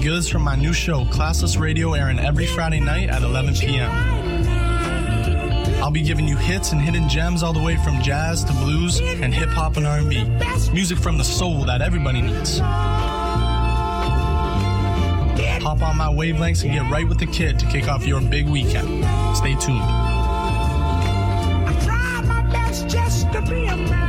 goods from my new show, Classless Radio, airing every Friday night at 11 p.m. I'll be giving you hits and hidden gems all the way from jazz to blues and hip-hop and R&B. Music from the soul that everybody needs. Hop on my wavelengths and get right with the kid to kick off your big weekend. Stay tuned. I try my best just to be a man.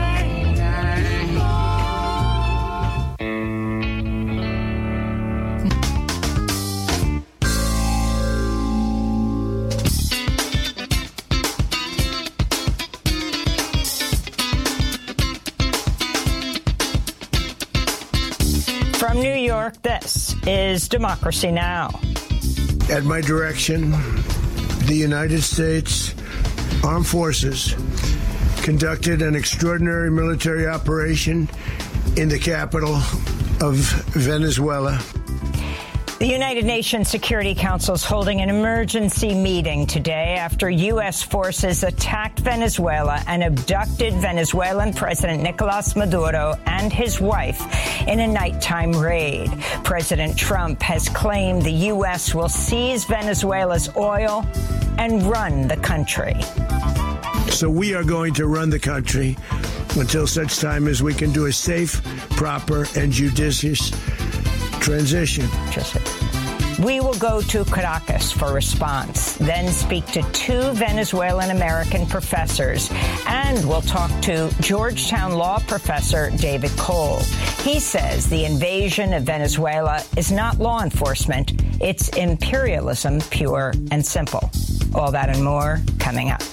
From New York, this is Democracy Now! At my direction, the United States Armed Forces conducted an extraordinary military operation in the capital of Venezuela. The United Nations Security Council is holding an emergency meeting today after U.S. forces attacked Venezuela and abducted Venezuelan President Nicolas Maduro and his wife in a nighttime raid. President Trump has claimed the U.S. will seize Venezuela's oil and run the country. So we are going to run the country until such time as we can do a safe, proper, and judicious transition. We will go to Caracas for response, then speak to two Venezuelan-American professors, and we'll talk to Georgetown law professor David Cole. He says the invasion of Venezuela is not law enforcement, it's imperialism, pure and simple. All that and more coming up.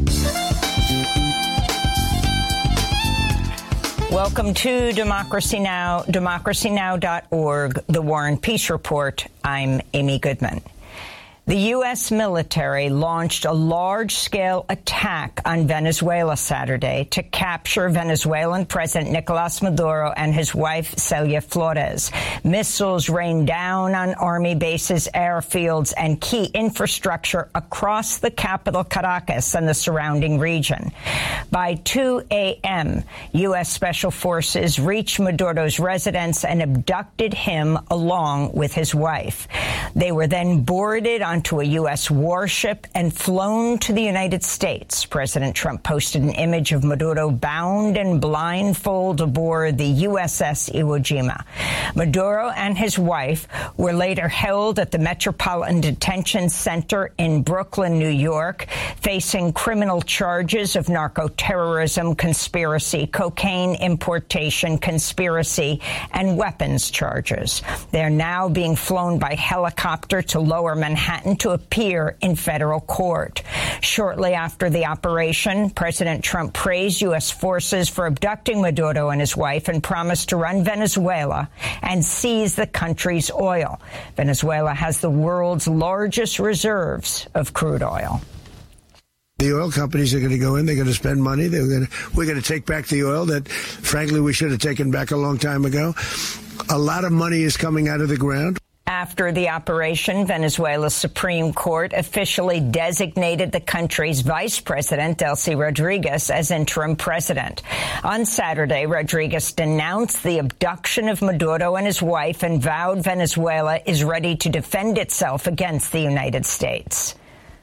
Welcome to Democracy Now!, democracynow.org, The War and Peace Report. I'm Amy Goodman. The U.S. military launched a large-scale attack on Venezuela Saturday to capture Venezuelan President Nicolas Maduro and his wife, Celia Flores. Missiles rained down on army bases, airfields, and key infrastructure across the capital, Caracas, and the surrounding region. By 2 a.m., U.S. Special Forces reached Maduro's residence and abducted him along with his wife. They were then boarded onto a U.S. warship and flown to the United States. President Trump posted an image of Maduro bound and blindfolded aboard the USS Iwo Jima. Maduro and his wife were later held at the Metropolitan Detention Center in Brooklyn, New York, facing criminal charges of narco-terrorism, conspiracy, cocaine importation, conspiracy, and weapons charges. They're now being flown by helicopter to Lower Manhattan to appear in federal court. Shortly after the operation, President Trump praised U.S. forces for abducting Maduro and his wife and promised to run Venezuela and seize the country's oil. Venezuela has the world's largest reserves of crude oil. The oil companies are going to go in. They're going to spend money. We're going to take back the oil that, frankly, we should have taken back a long time ago. A lot of money is coming out of the ground. After the operation, Venezuela's Supreme Court officially designated the country's vice president, Delcy Rodriguez, as interim president. On Saturday, Rodriguez denounced the abduction of Maduro and his wife and vowed Venezuela is ready to defend itself against the United States.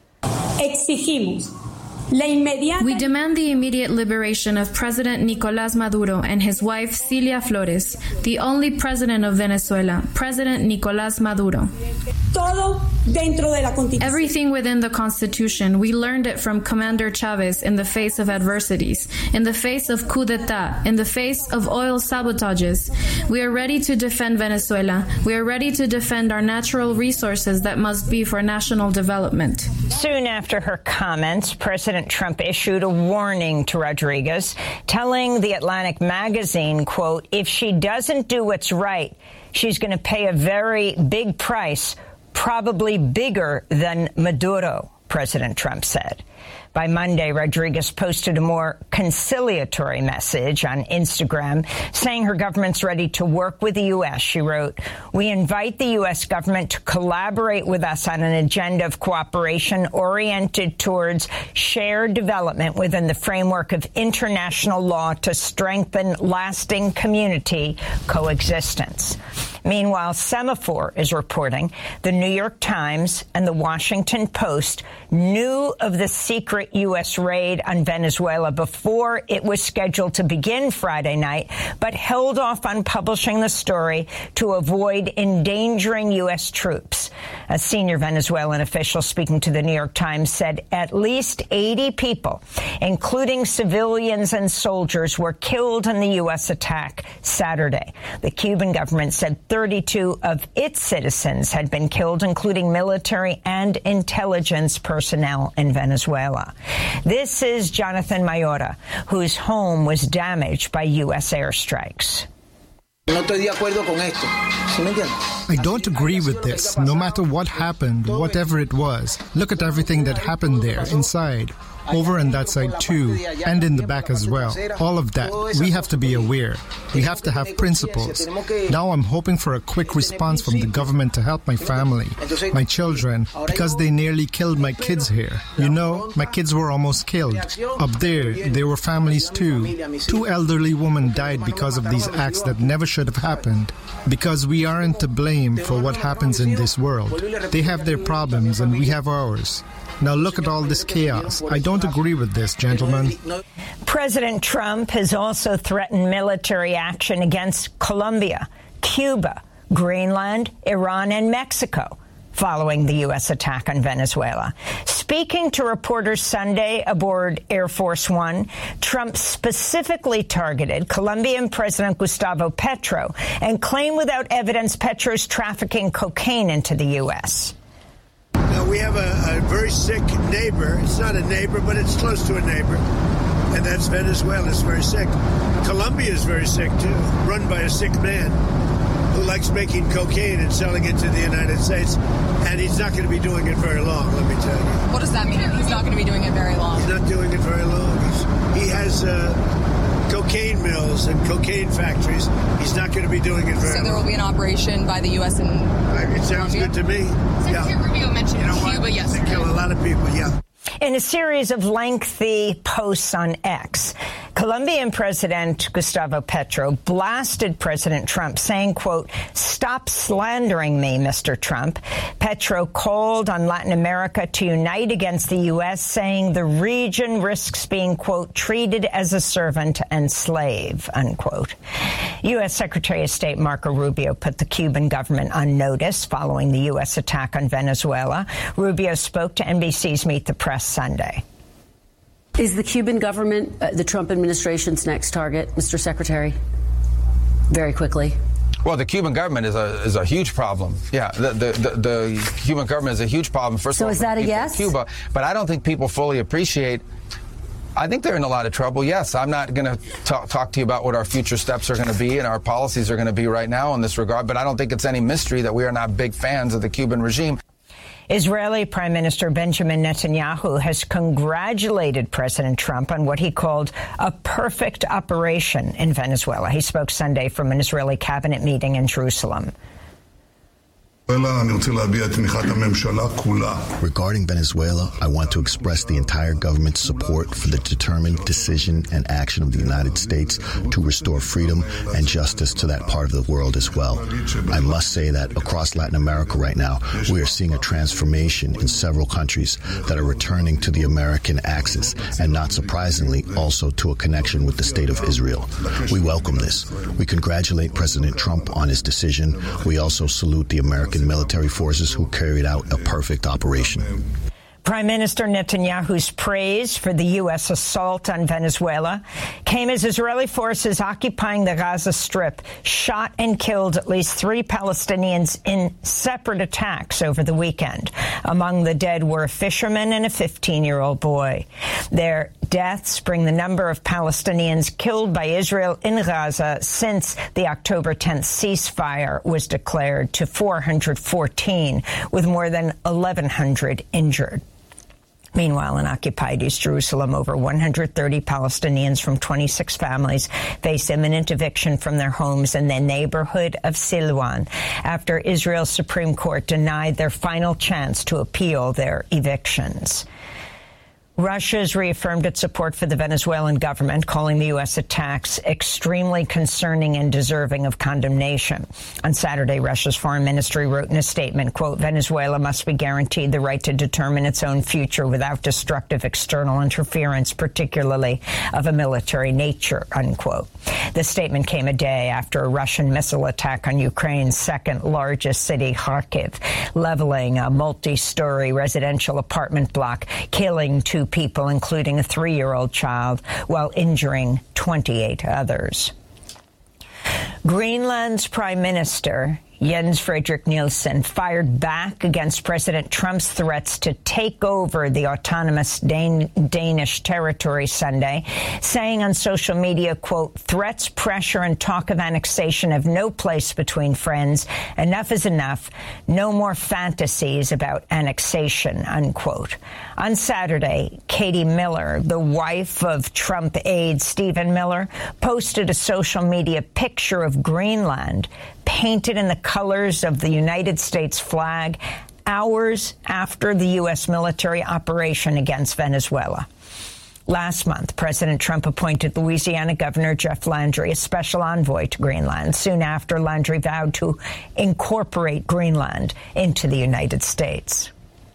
We demand the immediate liberation of President Nicolás Maduro and his wife Celia Flores, the only president of Venezuela, President Nicolás Maduro. Everything within the Constitution, we learned it from Commander Chavez in the face of adversities, in the face of coup d'etat, in the face of oil sabotages. We are ready to defend Venezuela. We are ready to defend our natural resources that must be for national development. Soon after her comments, President Trump issued a warning to Rodriguez, telling The Atlantic magazine, quote, if she doesn't do what's right, she's going to pay a very big price, probably bigger than Maduro, President Trump said. By Monday, Rodriguez posted a more conciliatory message on Instagram, saying her government's ready to work with the U.S. She wrote, we invite the U.S. government to collaborate with us on an agenda of cooperation oriented towards shared development within the framework of international law to strengthen lasting community coexistence. Meanwhile, Semaphore is reporting the New York Times and the Washington Post knew of the secret U.S. raid on Venezuela before it was scheduled to begin Friday night, but held off on publishing the story to avoid endangering U.S. troops. A senior Venezuelan official speaking to the New York Times said at least 80 people, including civilians and soldiers, were killed in the U.S. attack Saturday. The Cuban government said 32 of its citizens had been killed, including military and intelligence personnel in Venezuela. This is Jonathan Mayora, whose home was damaged by U.S. airstrikes. I don't agree with this. No matter what happened, whatever it was, look at everything that happened there, inside, over on that side too, and in the back as well. All of that. We have to be aware. We have to have principles. Now I'm hoping for a quick response from the government to help my family, my children, because they nearly killed my kids here. You know, my kids were almost killed. Up there were families too. 2 elderly women died because of these acts that never should have happened. Because we aren't to blame for what happens in this world. They have their problems and we have ours. Now look at all this chaos. I don't agree with this, gentlemen. President Trump has also threatened military action against Colombia, Cuba, Greenland, Iran, and Mexico following the U.S. attack on Venezuela. Speaking to reporters Sunday aboard Air Force One, Trump specifically targeted Colombian President Gustavo Petro and claimed without evidence Petro's trafficking cocaine into the U.S. Now, we have a very sick neighbor. It's not a neighbor, but it's close to a neighbor. And that's Venezuela. It's very sick. Colombia is very sick, too, run by a sick man who likes making cocaine and selling it to the United States. And he's not going to be doing it very long, let me tell you. What does that mean? He's not going to be doing it very long? He's not doing it very long. He has cocaine mills and cocaine factories. He's not going to be doing it very long. So there will be an operation by the U.S. and it sounds Colombia? Good to me. Secretary Rubio mentioned Cuba yesterday. They kill a lot of people, yeah. In a series of lengthy posts on X, Colombian President Gustavo Petro blasted President Trump, saying, quote, "Stop slandering me, Mr. Trump." Petro called on Latin America to unite against the U.S., saying the region risks being, quote, "treated as a servant and slave," unquote. U.S. Secretary of State Marco Rubio put the Cuban government on notice following the U.S. attack on Venezuela. Rubio spoke to NBC's Meet the Press Sunday. Is the Cuban government the Trump administration's next target, Mr. Secretary? Very quickly. Well, the Cuban government is a huge problem. Yeah, the Cuban government is a huge problem. First of all, is that a yes? Cuba, but I don't think people fully appreciate. I think they're in a lot of trouble. Yes, I'm not going to talk to you about what our future steps are going to be and our policies are going to be right now in this regard, but I don't think it's any mystery that we are not big fans of the Cuban regime. Israeli Prime Minister Benjamin Netanyahu has congratulated President Trump on what he called a perfect operation in Venezuela. He spoke Sunday from an Israeli cabinet meeting in Jerusalem. Regarding Venezuela, I want to express the entire government's support for the determined decision and action of the United States to restore freedom and justice to that part of the world as well. I must say that across Latin America right now, we are seeing a transformation in several countries that are returning to the American axis, and not surprisingly, also to a connection with the State of Israel. We welcome this. We congratulate President Trump on his decision. We also salute the American military forces who carried out a perfect operation. Prime Minister Netanyahu's praise for the U.S. assault on Venezuela came as Israeli forces occupying the Gaza Strip shot and killed at least 3 Palestinians in separate attacks over the weekend. Among the dead were a fisherman and a 15-year-old boy. Their deaths bring the number of Palestinians killed by Israel in Gaza since the October 10th ceasefire was declared to 414, with more than 1,100 injured. Meanwhile, in occupied East Jerusalem, over 130 Palestinians from 26 families face imminent eviction from their homes in the neighborhood of Silwan after Israel's Supreme Court denied their final chance to appeal their evictions. Russia's reaffirmed its support for the Venezuelan government, calling the U.S. attacks extremely concerning and deserving of condemnation. On Saturday, Russia's foreign ministry wrote in a statement, quote, Venezuela must be guaranteed the right to determine its own future without destructive external interference, particularly of a military nature, unquote. The statement came a day after a Russian missile attack on Ukraine's second largest city, Kharkiv, leveling a multi-story residential apartment block, killing 2 people, including a 3-year-old child, while injuring 28 others. Greenland's Prime Minister, Jens Fredrik Nielsen, fired back against President Trump's threats to take over the autonomous Danish territory Sunday, saying on social media, quote, threats, pressure, and talk of annexation have no place between friends. Enough is enough. No more fantasies about annexation, unquote. On Saturday, Katie Miller, the wife of Trump aide Stephen Miller, posted a social media picture of Greenland painted in the colors of the United States flag hours after the U.S. military operation against Venezuela. Last month, President Trump appointed Louisiana Governor Jeff Landry as special envoy to Greenland. Soon after, Landry vowed to incorporate Greenland into the United States.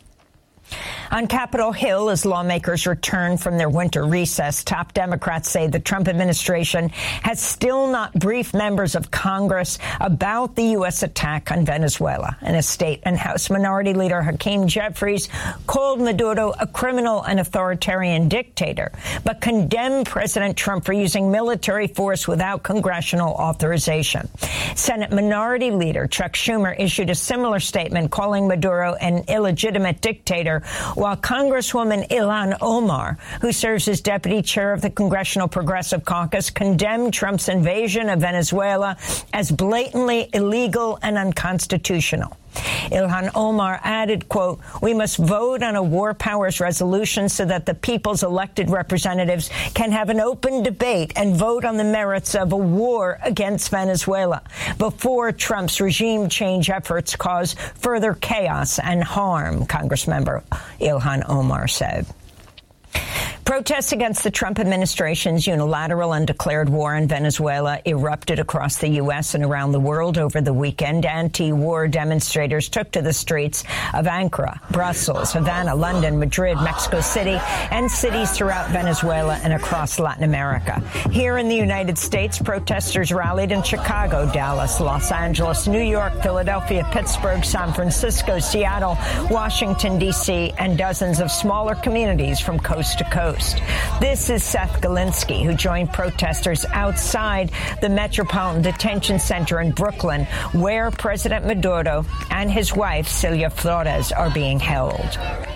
On Capitol Hill, as lawmakers return from their winter recess, top Democrats say the Trump administration has still not briefed members of Congress about the U.S. attack on Venezuela. In a state and House Minority Leader Hakeem Jeffries called Maduro a criminal and authoritarian dictator, but condemned President Trump for using military force without congressional authorization. Senate Minority Leader Chuck Schumer issued a similar statement calling Maduro an illegitimate dictator, while Congresswoman Ilhan Omar, who serves as deputy chair of the Congressional Progressive Caucus, condemned Trump's invasion of Venezuela as blatantly illegal and unconstitutional. Ilhan Omar added, quote, we must vote on a war powers resolution so that the people's elected representatives can have an open debate and vote on the merits of a war against Venezuela before Trump's regime change efforts cause further chaos and harm, Congressmember Ilhan Omar said. Protests against the Trump administration's unilateral and declared war in Venezuela erupted across the U.S. and around the world over the weekend. Anti-war demonstrators took to the streets of Ankara, Brussels, Havana, London, Madrid, Mexico City, and cities throughout Venezuela and across Latin America. Here in the United States, protesters rallied in Chicago, Dallas, Los Angeles, New York, Philadelphia, Pittsburgh, San Francisco, Seattle, Washington, D.C., and dozens of smaller communities from coast to coast. This is Seth Galinsky, who joined protesters outside the Metropolitan Detention Center in Brooklyn, where President Maduro and his wife, Celia Flores, are being held.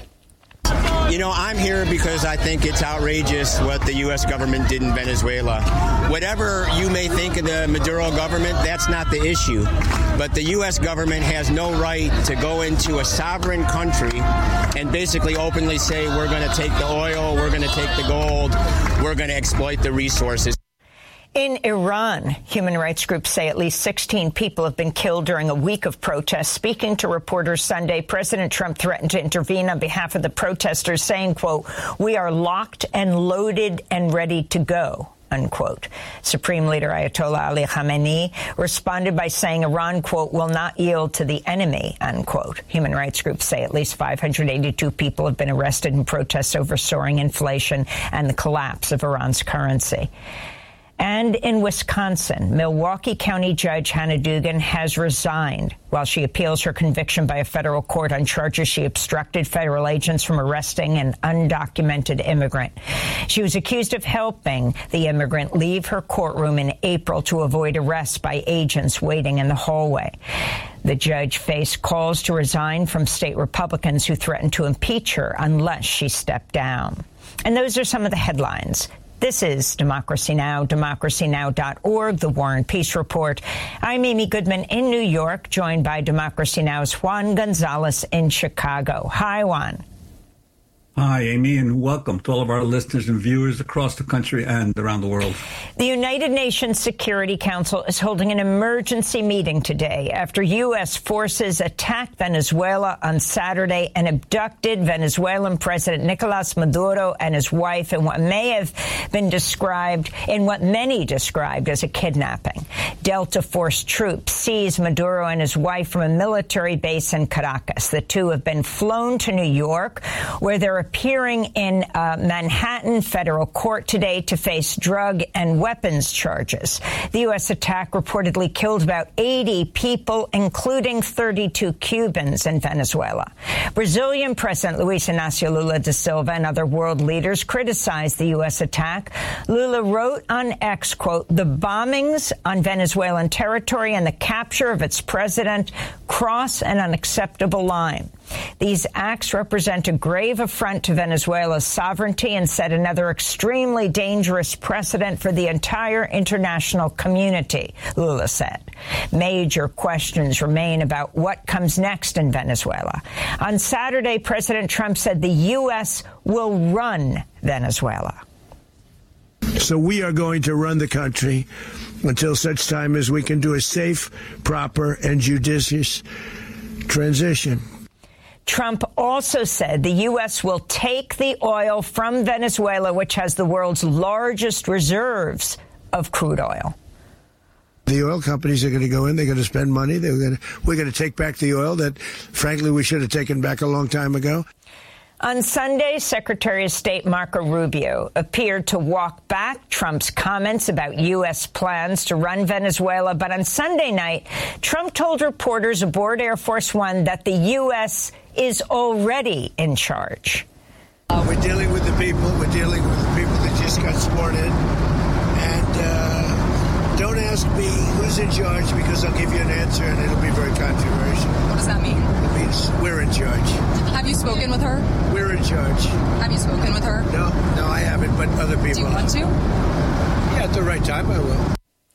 You know, I'm here because I think it's outrageous what the U.S. government did in Venezuela. Whatever you may think of the Maduro government, that's not the issue. But the U.S. government has no right to go into a sovereign country and basically openly say, we're going to take the oil, we're going to take the gold, we're going to exploit the resources. In Iran, human rights groups say at least 16 people have been killed during a week of protests. Speaking to reporters Sunday, President Trump threatened to intervene on behalf of the protesters, saying, quote, we are locked and loaded and ready to go, unquote. Supreme Leader Ayatollah Ali Khamenei responded by saying Iran, quote, will not yield to the enemy, unquote. Human rights groups say at least 582 people have been arrested in protests over soaring inflation and the collapse of Iran's currency. And in Wisconsin, Milwaukee County Judge Hannah Dugan has resigned while she appeals her conviction by a federal court on charges she obstructed federal agents from arresting an undocumented immigrant. She was accused of helping the immigrant leave her courtroom in April to avoid arrest by agents waiting in the hallway. The judge faced calls to resign from state Republicans who threatened to impeach her unless she stepped down. And those are some of the headlines. This is Democracy Now!, democracynow.org, The War and Peace Report. I'm Amy Goodman in New York, joined by Democracy Now!'s Juan Gonzalez in Chicago. Hi, Juan. Hi, Amy, and welcome to all of our listeners and viewers across the country and around the world. The United Nations Security Council is holding an emergency meeting today after U.S. forces attacked Venezuela on Saturday and abducted Venezuelan President Nicolas Maduro and his wife in what may have been what many described as a kidnapping. Delta Force troops seized Maduro and his wife from a military base in Caracas. The two have been flown to New York, where they're appearing in Manhattan federal court today to face drug and weapons charges. The U.S. attack reportedly killed about 80 people, including 32 Cubans in Venezuela. Brazilian President Luiz Inácio Lula da Silva and other world leaders criticized the U.S. attack. Lula wrote on X, quote, "The bombings on Venezuelan territory and the capture of its president cross an unacceptable line. These acts represent a grave affront to Venezuela's sovereignty and set another extremely dangerous precedent for the entire international community," Lula said. Major questions remain about what comes next in Venezuela. On Saturday, President Trump said the U.S. will run Venezuela. So we are going to run the country until such time as we can do a safe, proper, and judicious transition. Trump also said the U.S. will take the oil from Venezuela, which has the world's largest reserves of crude oil. The oil companies are going to go in. They're going to spend money. We're going to take back the oil that, frankly, we should have taken back a long time ago. On Sunday, Secretary of State Marco Rubio appeared to walk back Trump's comments about U.S. plans to run Venezuela. But on Sunday night, Trump told reporters aboard Air Force One that the U.S. is already in charge. We're dealing with the people. We're dealing with the people that just got sworn in. And don't ask me who's in charge, because I'll give you an answer and it'll be very controversial. What does that mean? It means we're in charge. Have you spoken with her? We're in charge. Have you spoken with her? No, I haven't, but other people. Do you want to? Yeah, at the right time I will.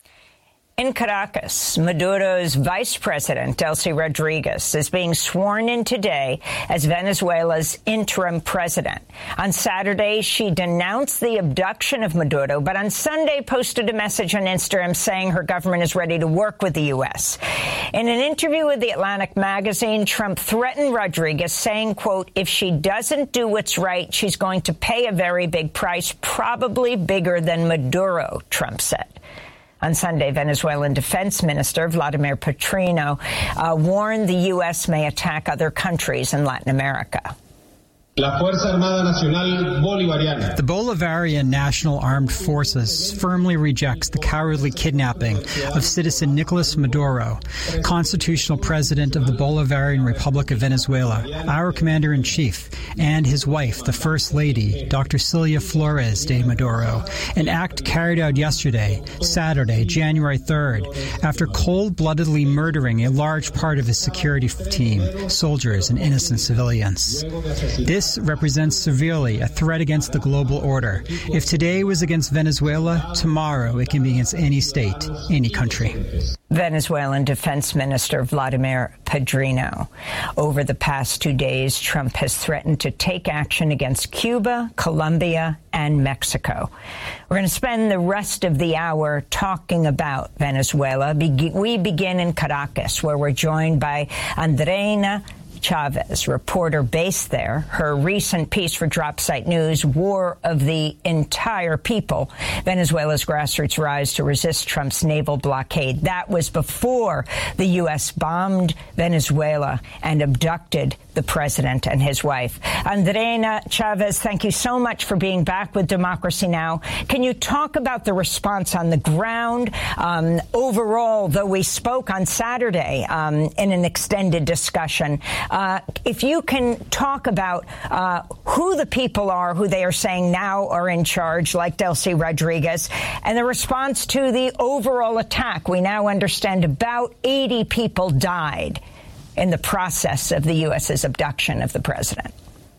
In Caracas, Maduro's vice president, Delcy Rodriguez, is being sworn in today as Venezuela's interim president. On Saturday, she denounced the abduction of Maduro, but on Sunday posted a message on Instagram saying her government is ready to work with the U.S. In an interview with The Atlantic magazine, Trump threatened Rodriguez, saying, quote, "If she doesn't do what's right, she's going to pay a very big price, probably bigger than Maduro," Trump said. On Sunday, Venezuelan Defense Minister Vladimir Petrino warned the U.S. may attack other countries in Latin America. La Fuerza Armada Nacional Bolivariana. The Bolivarian National Armed Forces firmly rejects the cowardly kidnapping of citizen Nicolas Maduro, constitutional president of the Bolivarian Republic of Venezuela, our commander-in-chief, and his wife, the First Lady, Dr. Cilia Flores de Maduro, an act carried out yesterday, Saturday, January 3rd, after cold-bloodedly murdering a large part of his security team, soldiers, and innocent civilians. This represents severely a threat against the global order. If today was against Venezuela, tomorrow it can be against any state, any country. Venezuelan Defense Minister Vladimir Petrino. Over the past 2 days, Trump has threatened to take action against Cuba, Colombia, and Mexico. We're going to spend the rest of the hour talking about Venezuela. We begin in Caracas, where we're joined by Andreina Chavez, reporter based there. Her recent piece for Dropsite News, War of the Entire People, Venezuela's grassroots rise to resist Trump's naval blockade. That was before the U.S. bombed Venezuela and abducted the president and his wife. Andreina Chavez, thank you so much for being back with Democracy Now! Can you talk about the response on the ground? Overall, though we spoke on Saturday in an extended discussion, if you can talk about who the people are, who they are saying now are in charge, like Delcy Rodriguez, and the response to the overall attack. We now understand about 80 people died in the process of the U.S.'s abduction of the president.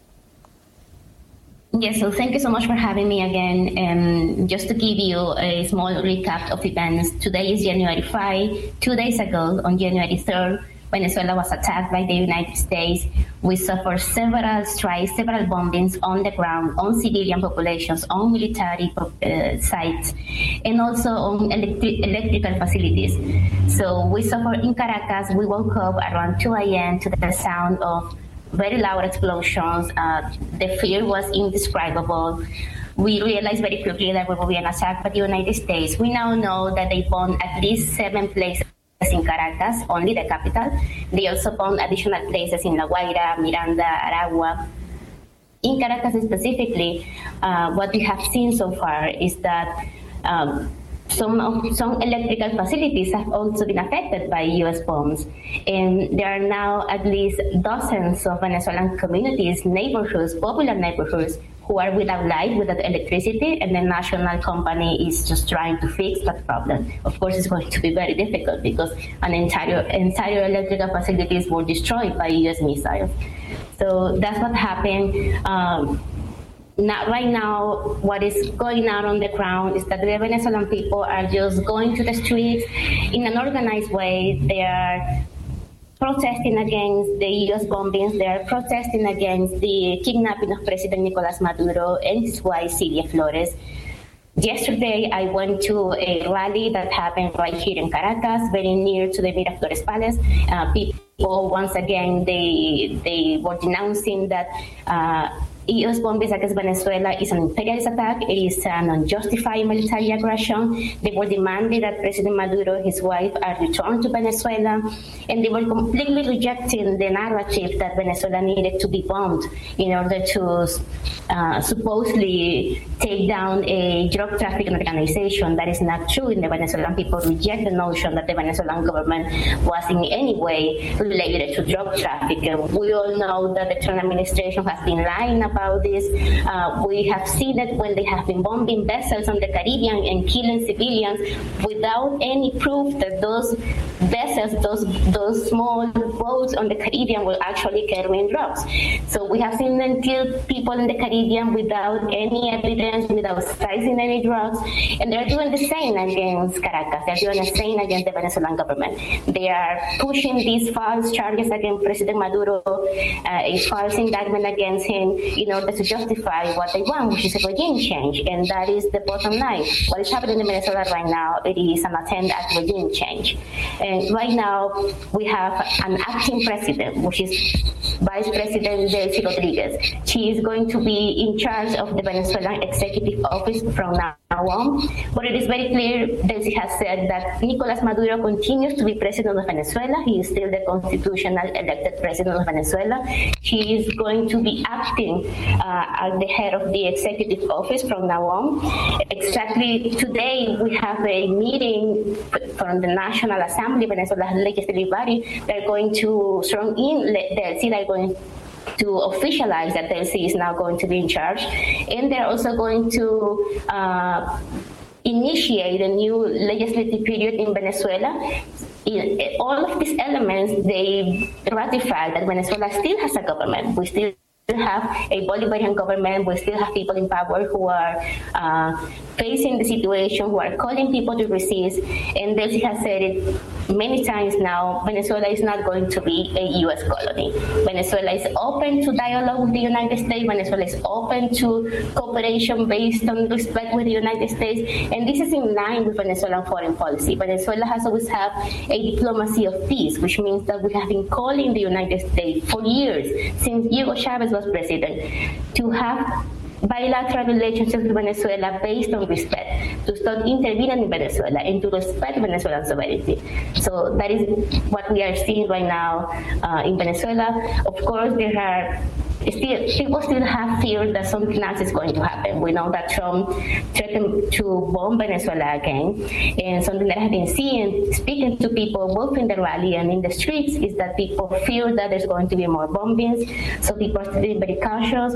Yes, so thank you so much for having me again. Just to give you a small recap of events, today is January 5. 2 days ago, on January 3rd, Venezuela was attacked by the United States. We suffered several strikes, several bombings on the ground, on civilian populations, on military sites, and also on electrical facilities. So we suffered in Caracas. We woke up around 2 a.m. to the sound of very loud explosions. The fear was indescribable. We realized very quickly that we were being attacked by the United States. We now know that they bombed at least 7 places in Caracas, only the capital. They also bombed additional places in La Guaira, Miranda, Aragua. In Caracas specifically, what we have seen so far is that some electrical facilities have also been affected by U.S. bombs. And there are now at least dozens of Venezuelan communities, neighborhoods, popular neighborhoods, who are without light, without electricity, and the national company is just trying to fix that problem. Of course, it's going to be very difficult because an entire electrical facilities were destroyed by U.S. missiles. So that's what happened. Right now, what is going on the ground is that the Venezuelan people are just going to the streets in an organized way. They are protesting against the U.S. bombings. They are protesting against the kidnapping of President Nicolas Maduro and his wife, Cilia Flores. Yesterday, I went to a rally that happened right here in Caracas, very near to the Miraflores Palace. People, once again, they were denouncing that U.S. bombings against Venezuela is an imperialist attack. It is an unjustified military aggression. They were demanding that President Maduro and his wife are returned to Venezuela, and they were completely rejecting the narrative that Venezuela needed to be bombed in order to supposedly take down a drug trafficking organization. That is not true. And the Venezuelan people reject the notion that the Venezuelan government was in any way related to drug trafficking. We all know that the Trump administration has been lying about this. We have seen it when they have been bombing vessels on the Caribbean and killing civilians without any proof that those vessels, those small boats on the Caribbean were actually carrying drugs. So we have seen them kill people in the Caribbean without any evidence, without seizing any drugs, and they're doing the same against Caracas. They're doing the same against the Venezuelan government. They are pushing these false charges against President Maduro, a false indictment against him in order to justify what they want, which is a regime change, and that is the bottom line. What is happening in Venezuela right now, it is an attempt at regime change. And right now, we have an acting president, which is Vice President Delcy Rodriguez. She is going to be in charge of the Venezuelan Executive Office from now on. But it is very clear, Delcy has said that Nicolas Maduro continues to be president of Venezuela. He is still the constitutional elected president of Venezuela. She is going to be acting as the head of the Executive Office from now on. Exactly today, we have a meeting from the National Assembly, Venezuela's legislative body. They're going to sworn in Delcy. They're going to officialize that Delcy is now going to be in charge, and they're also going to initiate a new legislative period in Venezuela. All of these elements, they ratify that Venezuela still has a government. We still have a Bolivarian government. We still have people in power who are facing the situation, who are calling people to resist. And Delcy has said it many times now, Venezuela is not going to be a U.S. colony. Venezuela is open to dialogue with the United States. Venezuela is open to cooperation based on respect with the United States. And this is in line with Venezuelan foreign policy. Venezuela has always had a diplomacy of peace, which means that we have been calling the United States for years, since Hugo Chavez was president, to have bilateral relationships with Venezuela based on respect, to stop intervening in Venezuela and to respect Venezuelan sovereignty. So that is what we are seeing right now in Venezuela. Of course, people still have fear that something else is going to happen. We know that Trump threatened to bomb Venezuela again, and something that I've been seeing, speaking to people both in the rally and in the streets, is that people fear that there's going to be more bombings. So people are still very cautious.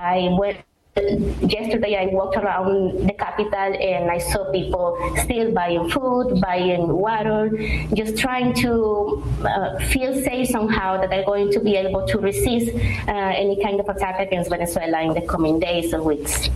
Yesterday, I walked around the capital and I saw people still buying food, buying water, just trying to feel safe somehow that they're going to be able to resist any kind of attack against Venezuela in the coming days or weeks.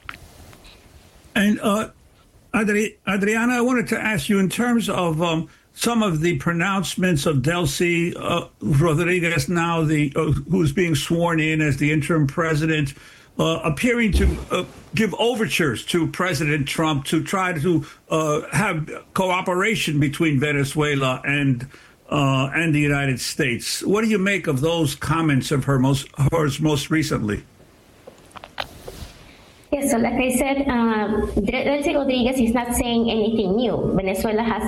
And Adriana, I wanted to ask you, in terms of some of the pronouncements of Delcy Rodriguez, now who's being sworn in as the interim president, appearing to give overtures to President Trump to try to have cooperation between Venezuela and the United States. What do you make of those comments of hers most recently? Yes, so like I said, Delcy Rodriguez is not saying anything new. Venezuela has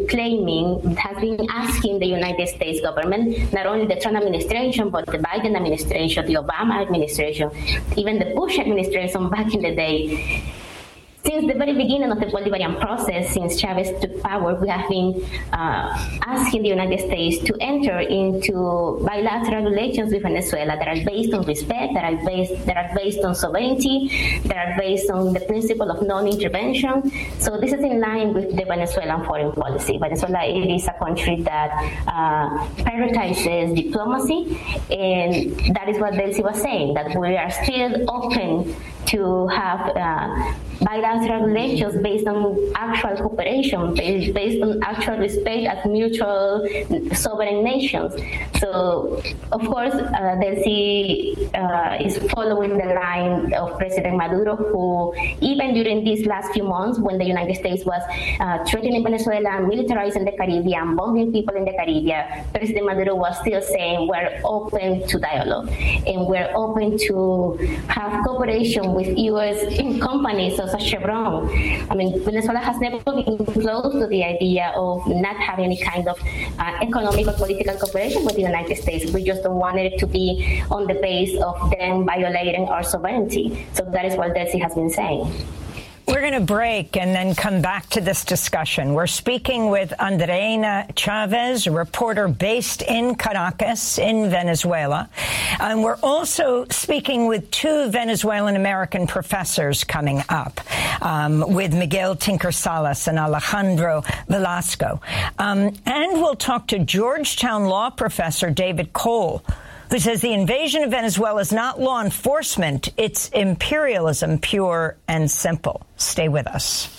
been asking the United States government, not only the Trump administration, but the Biden administration, the Obama administration, even the Bush administration back in the day. Since the very beginning of the Bolivarian process, since Chavez took power, we have been asking the United States to enter into bilateral relations with Venezuela that are based on respect, that are based on sovereignty, that are based on the principle of non-intervention. So this is in line with the Venezuelan foreign policy. Venezuela is a country that prioritizes diplomacy, and that is what Delcy was saying, that we are still open to have bilateral relations based on actual cooperation, based on actual respect as mutual sovereign nations. So, of course, Delcy is following the line of President Maduro, who, even during these last few months, when the United States was threatening Venezuela, militarizing the Caribbean, bombing people in the Caribbean, President Maduro was still saying we're open to dialogue and we're open to have cooperation with U.S. companies such as Chevron. I mean, Venezuela has never been close to the idea of not having any kind of economic or political cooperation with the United States. We just don't want it to be on the base of them violating our sovereignty. So that is what Delcy has been saying. We're going to break and then come back to this discussion. We're speaking with Andreina Chavez, a reporter based in Caracas in Venezuela. And we're also speaking with two Venezuelan-American professors coming up, with Miguel Tinker Salas and Alejandro Velasco. And we'll talk to Georgetown law professor David Cole, who says the invasion of Venezuela is not law enforcement, it's imperialism, pure and simple. Stay with us.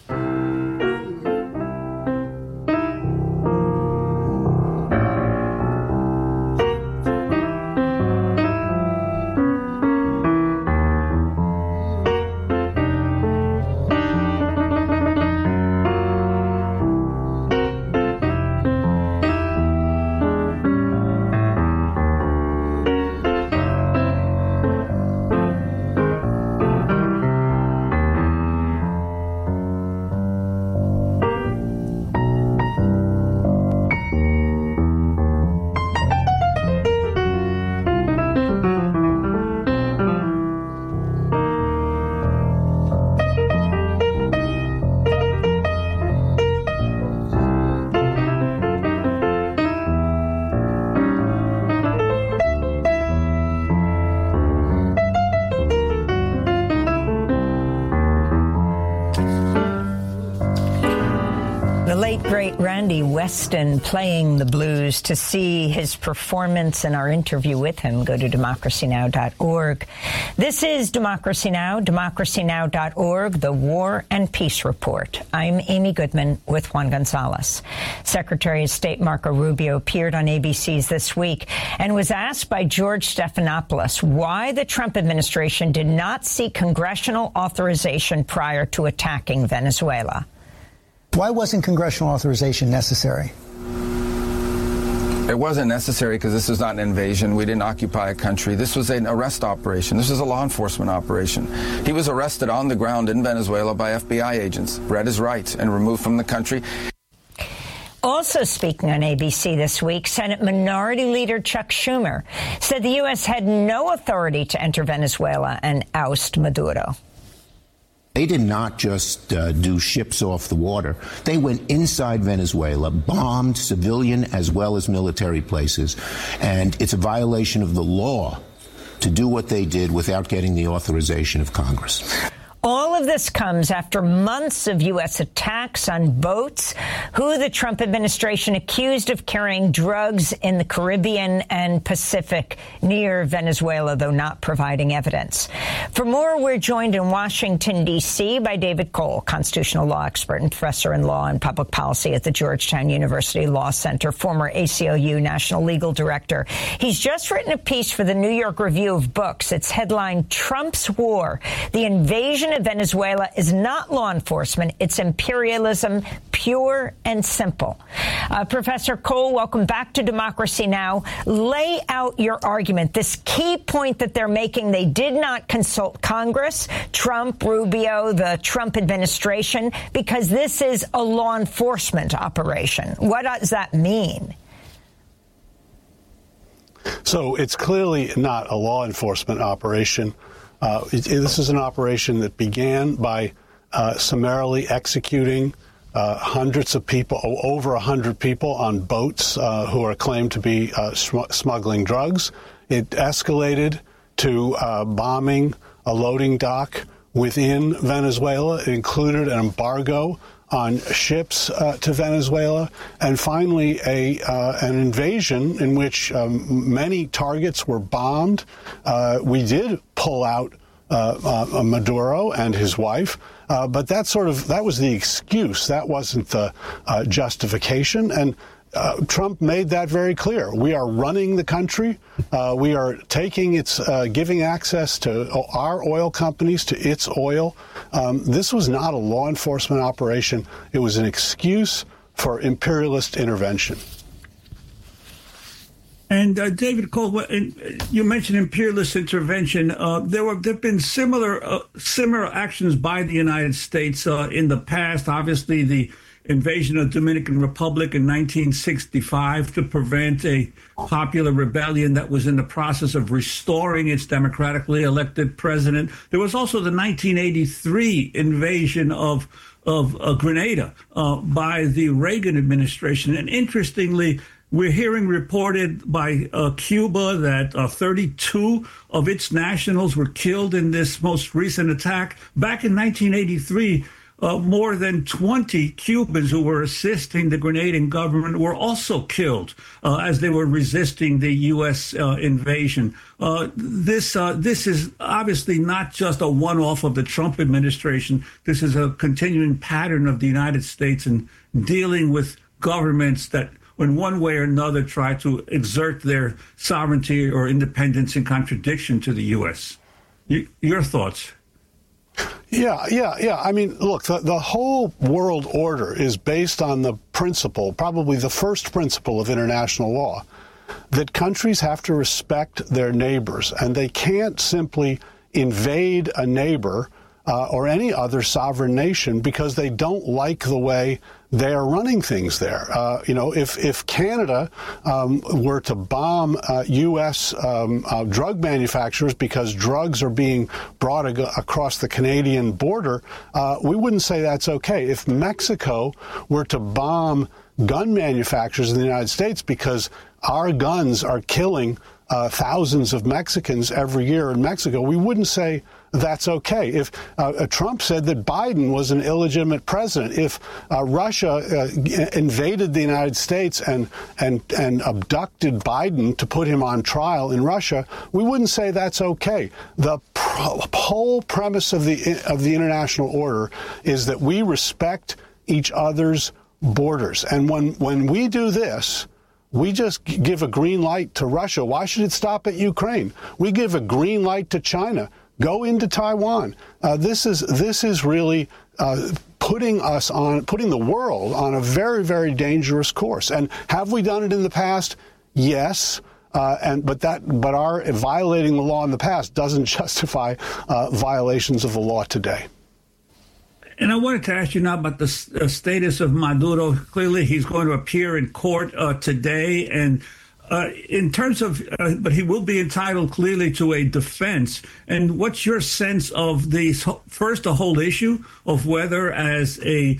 Great Randy Weston playing the blues. To see his performance and our interview with him, go to democracynow.org. This is Democracy Now!, democracynow.org, the War and Peace Report. I'm Amy Goodman with Juan Gonzalez. Secretary of State Marco Rubio appeared on ABC's This Week and was asked by George Stephanopoulos why the Trump administration did not seek congressional authorization prior to attacking Venezuela. Why wasn't congressional authorization necessary? It wasn't necessary because this was not an invasion. We didn't occupy a country. This was an arrest operation. This was a law enforcement operation. He was arrested on the ground in Venezuela by FBI agents, read his rights, and removed from the country. Also speaking on ABC This Week, Senate Minority Leader Chuck Schumer said the U.S. had no authority to enter Venezuela and oust Maduro. They did not just do ships off the water. They went inside Venezuela, bombed civilian as well as military places, and it's a violation of the law to do what they did without getting the authorization of Congress. All of this comes after months of U.S. attacks on boats who the Trump administration accused of carrying drugs in the Caribbean and Pacific near Venezuela, though not providing evidence. For more, we're joined in Washington, D.C. by David Cole, constitutional law expert and professor in law and public policy at the Georgetown University Law Center, former ACLU National Legal Director. He's just written a piece for the New York Review of Books. It's headlined Trump's War. The invasion of Venezuela is not law enforcement. It's imperialism, pure and simple. Professor Cole, welcome back to Democracy Now! Lay out your argument. This key point that they're making, they did not consult Congress, Trump, Rubio, the Trump administration, because this is a law enforcement operation. What does that mean? So it's clearly not a law enforcement operation. This is an operation that began by summarily executing hundreds of people, over 100 people on boats who are claimed to be smuggling drugs. It escalated to bombing a loading dock within Venezuela. It included an embargo on ships to Venezuela, and finally an invasion in which many targets were bombed. We did pull out Maduro and his wife, but that was the excuse. That wasn't the justification. And Trump made that very clear. We are running the country. We are giving access to our oil companies to its oil. This was not a law enforcement operation. It was an excuse for imperialist intervention. And David Cole, you mentioned imperialist intervention. There have been similar actions by the United States in the past. Obviously, the invasion of Dominican Republic in 1965 to prevent a popular rebellion that was in the process of restoring its democratically elected president. There was also the 1983 invasion of Grenada by the Reagan administration. And interestingly, we're hearing reported by Cuba that 32 of its nationals were killed in this most recent attack. Back in 1983, more than 20 Cubans who were assisting the Grenadian government were also killed as they were resisting the U.S. invasion. This is obviously not just a one-off of the Trump administration. This is a continuing pattern of the United States in dealing with governments that, in one way or another, try to exert their sovereignty or independence in contradiction to the U.S. Your thoughts? Yeah. I mean, look, the whole world order is based on the principle, probably the first principle of international law, that countries have to respect their neighbors, and they can't simply invade a neighbor or any other sovereign nation because they don't like the way they are running things there. If Canada were to bomb U.S. Drug manufacturers because drugs are being brought across the Canadian border, we wouldn't say that's okay. If Mexico were to bomb gun manufacturers in the United States because our guns are killing thousands of Mexicans every year in Mexico, we wouldn't say that's okay. If Trump said that Biden was an illegitimate president, if Russia invaded the United States and abducted Biden to put him on trial in Russia, we wouldn't say that's okay. The whole premise of the international order is that we respect each other's borders. And when we do this, we just give a green light to Russia. Why should it stop at Ukraine? We give a green light to China. Go into Taiwan. This is really putting the world on a very, very dangerous course. And have we done it in the past? Yes. But our violating the law in the past doesn't justify violations of the law today. And I wanted to ask you now about the status of Maduro. Clearly, he's going to appear in court today, and in terms of, but he will be entitled clearly to a defense. And what's your sense of the whole issue of whether, as a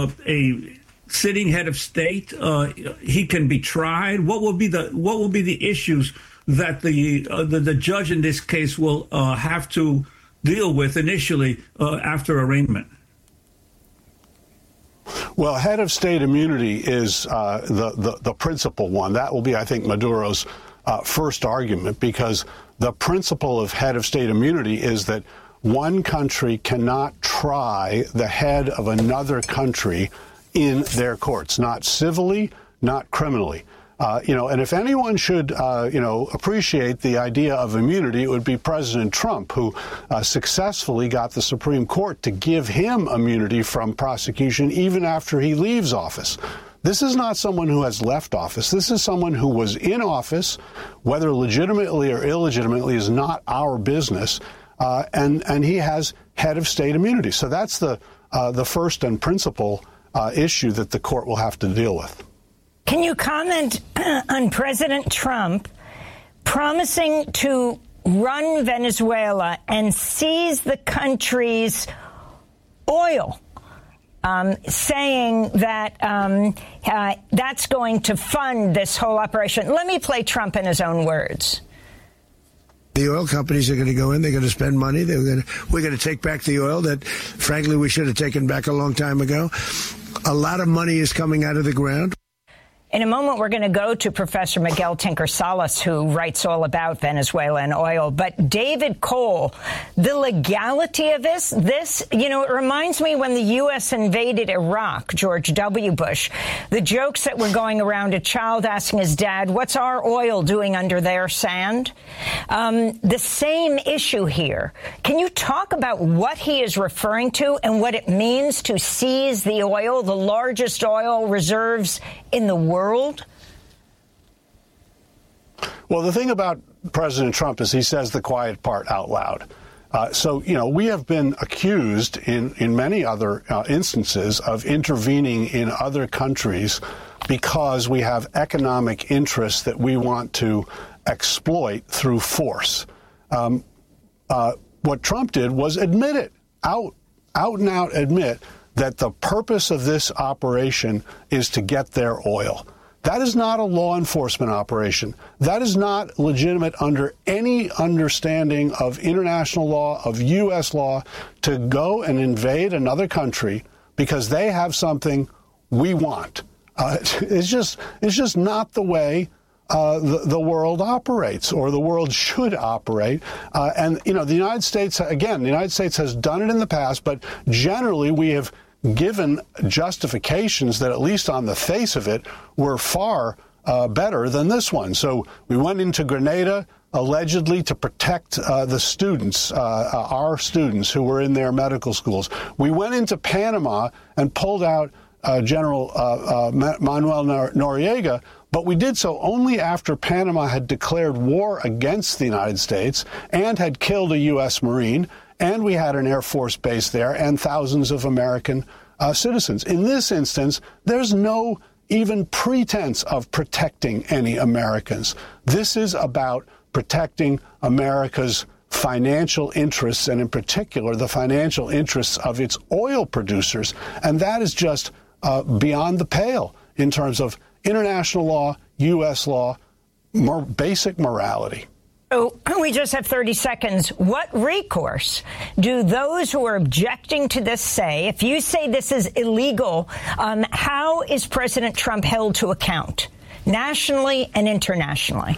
sitting head of state, he can be tried? What will be the issues that the judge in this case will have to deal with initially after arraignment? Well, head of state immunity is the principal one. That will be, I think, Maduro's first argument, because the principle of head of state immunity is that one country cannot try the head of another country in their courts, not civilly, not criminally. And if anyone should, appreciate the idea of immunity, it would be President Trump, who successfully got the Supreme Court to give him immunity from prosecution even after he leaves office. This is not someone who has left office. This is someone who was in office, whether legitimately or illegitimately is not our business, and he has head of state immunity. So that's the first and principal issue that the court will have to deal with. Can you comment on President Trump promising to run Venezuela and seize the country's oil, saying that that's going to fund this whole operation? Let me play Trump in his own words. The oil companies are going to go in. They're going to spend money. We're going to take back the oil that, frankly, we should have taken back a long time ago. A lot of money is coming out of the ground. In a moment, we're going to go to Professor Miguel Tinker-Salas, who writes all about Venezuela and oil. But David Cole, the legality of this, it reminds me when the U.S. invaded Iraq, George W. Bush, the jokes that were going around, a child asking his dad, what's our oil doing under their sand? The same issue here. Can you talk about what he is referring to and what it means to seize the oil, the largest oil reserves in the world? Well, the thing about President Trump is he says the quiet part out loud. We have been accused in many other instances of intervening in other countries because we have economic interests that we want to exploit through force. What Trump did was admit it, out and out admit that the purpose of this operation is to get their oil. That is not a law enforcement operation. That is not legitimate under any understanding of international law, of U.S. law, to go and invade another country because they have something we want. It's just not the way the world operates, or the world should operate. The United States, again, the United States has done it in the past, but generally we have given justifications that, at least on the face of it, were far better than this one. So we went into Grenada allegedly to protect the students, our students who were in their medical schools. We went into Panama and pulled out General Manuel Noriega, but we did so only after Panama had declared war against the United States and had killed a U.S. Marine, and we had an Air Force base there and thousands of American citizens. In this instance, there's no even pretense of protecting any Americans. This is about protecting America's financial interests, and in particular, the financial interests of its oil producers. And that is just beyond the pale in terms of international law, U.S. law, more basic morality. So we just have 30 seconds. What recourse do those who are objecting to this say? If you say this is illegal, how is President Trump held to account, nationally and internationally?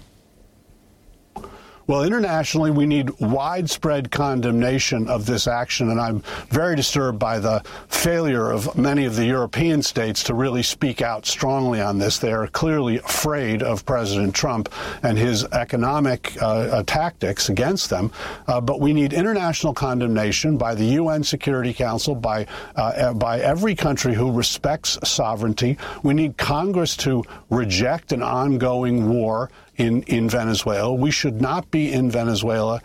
Well, internationally, we need widespread condemnation of this action, and I'm very disturbed by the failure of many of the European states to really speak out strongly on this. They are clearly afraid of President Trump and his economic tactics against them. But we need international condemnation by the UN Security Council, by every country who respects sovereignty. We need Congress to reject an ongoing war in Venezuela. We should not be in Venezuela,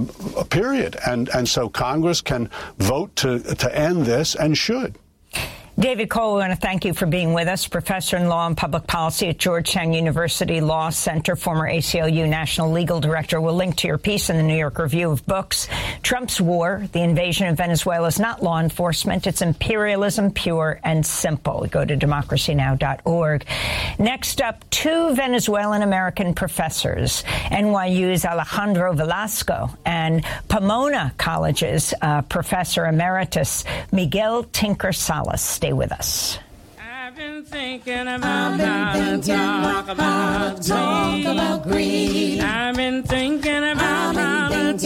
period. And so Congress can vote to end this, and should. David Cole, we want to thank you for being with us. Professor in law and public policy at Georgetown University Law Center, former ACLU National Legal Director. We'll link to your piece in the New York Review of Books. Trump's war, the invasion of Venezuela, is not law enforcement. It's imperialism, pure and simple. Go to democracynow.org. Next up, two Venezuelan-American professors, NYU's Alejandro Velasco and Pomona College's Professor Emeritus Miguel Tinker Salas. Stay with us. I've been thinking about how to talk about greed. I've been thinking about how to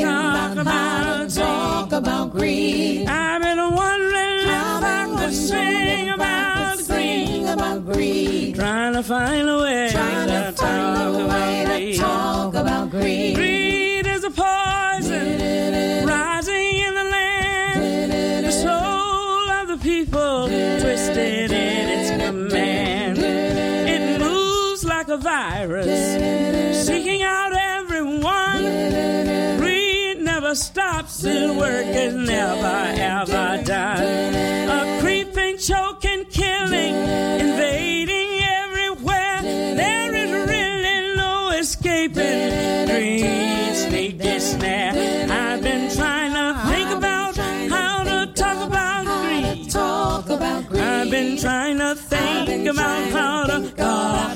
talk about greed. I've been wondering if I could sing about greed. Trying to find a way to talk about greed. Greed is a poison rising in the land. The soul of the people twisted in its command. It moves like a virus, seeking out everyone. Greed never stops, its work is never ever done. A creeping, choking, killing, invading everywhere. There is really no escaping greed's sneaky snare. I've been trying to think about how to talk about greed. I've been trying to think about how to talk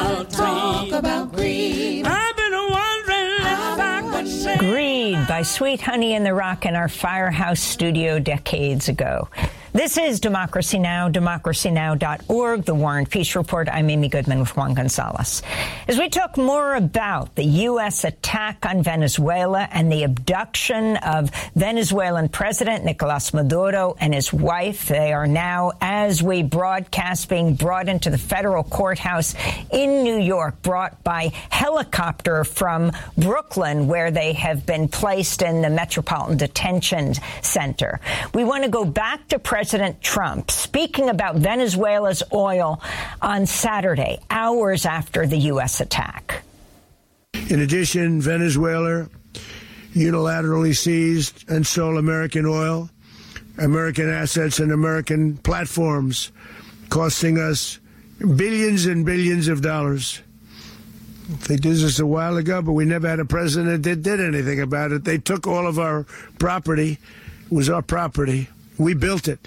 about greed. I've been wondering if I could say Greed by Sweet Honey in the Rock in our Firehouse studio decades ago. This is Democracy Now!, democracynow.org, The War and Peace Report. I'm Amy Goodman with Juan Gonzalez. As we talk more about the U.S. attack on Venezuela and the abduction of Venezuelan President Nicolas Maduro and his wife, they are now, as we broadcast, being brought into the federal courthouse in New York, brought by helicopter from Brooklyn, where they have been placed in the Metropolitan Detention Center. We want to go back to President Trump speaking about Venezuela's oil on Saturday, hours after the U.S. attack. In addition, Venezuela unilaterally seized and stole American oil, American assets, and American platforms, costing us billions and billions of dollars. They did this a while ago, but we never had a president that did anything about it. They took all of our property. It was our property. We built it.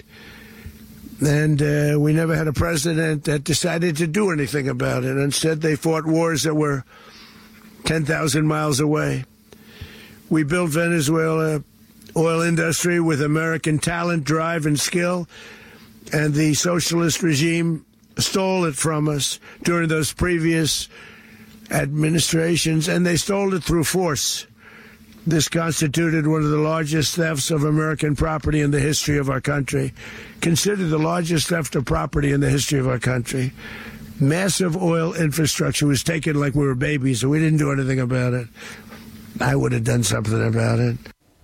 And we never had a president that decided to do anything about it. Instead, they fought wars that were 10,000 miles away. We built Venezuela oil industry with American talent, drive, and skill. And the socialist regime stole it from us during those previous administrations, and they stole it through force. This constituted one of the largest thefts of American property in the history of our country. Considered the largest theft of property in the history of our country. Massive oil infrastructure was taken like we were babies, and we didn't do anything about it. I would have done something about it.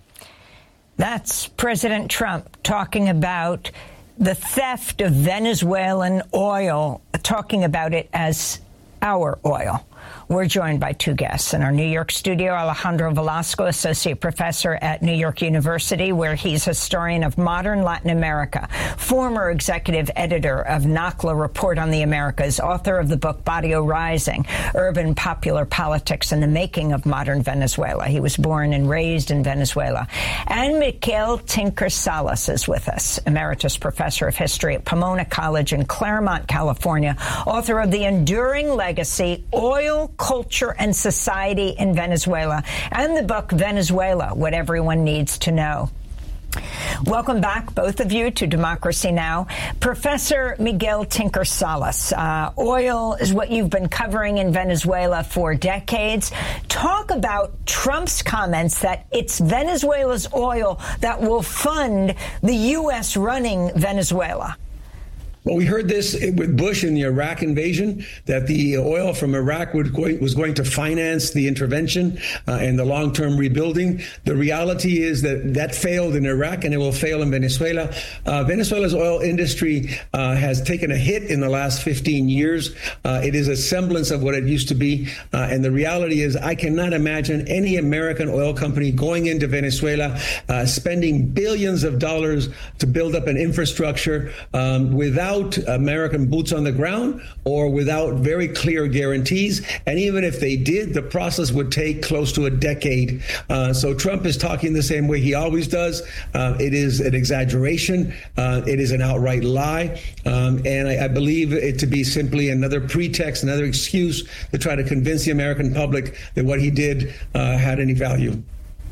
That's President Trump talking about the theft of Venezuelan oil, talking about it as our oil. We're joined by two guests in our New York studio. Alejandro Velasco, associate professor at New York University, where he's historian of modern Latin America, former executive editor of NACLA Report on the Americas, author of the book Barrio Rising, Urban Popular Politics and the Making of Modern Venezuela. He was born and raised in Venezuela. And Miguel Tinker Salas is with us, emeritus professor of history at Pomona College in Claremont, California, author of The Enduring Legacy, Oil, Culture, and Society in Venezuela, and the book Venezuela, What Everyone Needs to Know. Welcome back, both of you, to Democracy Now! Professor Miguel Tinker Salas, oil is what you've been covering in Venezuela for decades. Talk about Trump's comments that it's Venezuela's oil that will fund the U.S. running Venezuela. Well, we heard this with Bush in the Iraq invasion, that the oil from Iraq was going to finance the intervention and the long-term rebuilding. The reality is that failed in Iraq, and it will fail in Venezuela. Venezuela's oil industry has taken a hit in the last 15 years. It is a semblance of what it used to be. And the reality is I cannot imagine any American oil company going into Venezuela, spending billions of dollars to build up an infrastructure without American boots on the ground or without very clear guarantees. And even if they did, the process would take close to a decade. So Trump is talking the same way he always does. It is an exaggeration. It is an outright lie. And I believe it to be simply another pretext, another excuse to try to convince the American public that what he did had any value.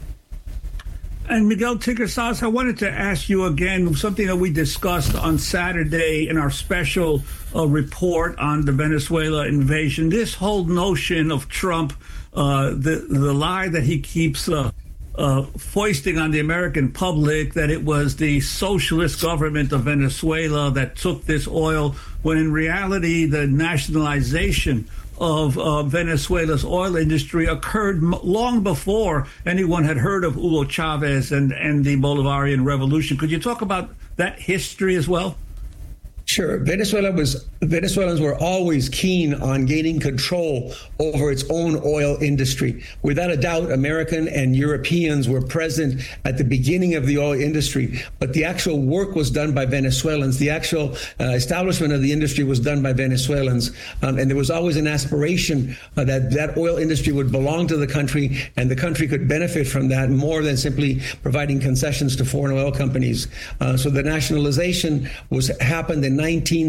And Miguel Tinker-Salas, I wanted to ask you again something that we discussed on Saturday in our special report on the Venezuela invasion. This whole notion of Trump, the lie that he keeps foisting on the American public that it was the socialist government of Venezuela that took this oil, when in reality the nationalization of Venezuela's oil industry occurred long before anyone had heard of Hugo Chavez and the Bolivarian Revolution. Could you talk about that history as well? Sure. Venezuelans were always keen on gaining control over its own oil industry. Without a doubt, American and Europeans were present at the beginning of the oil industry, but the actual work was done by Venezuelans. The actual establishment of the industry was done by Venezuelans. And there was always an aspiration that oil industry would belong to the country and the country could benefit from that more than simply providing concessions to foreign oil companies. So the nationalization happened in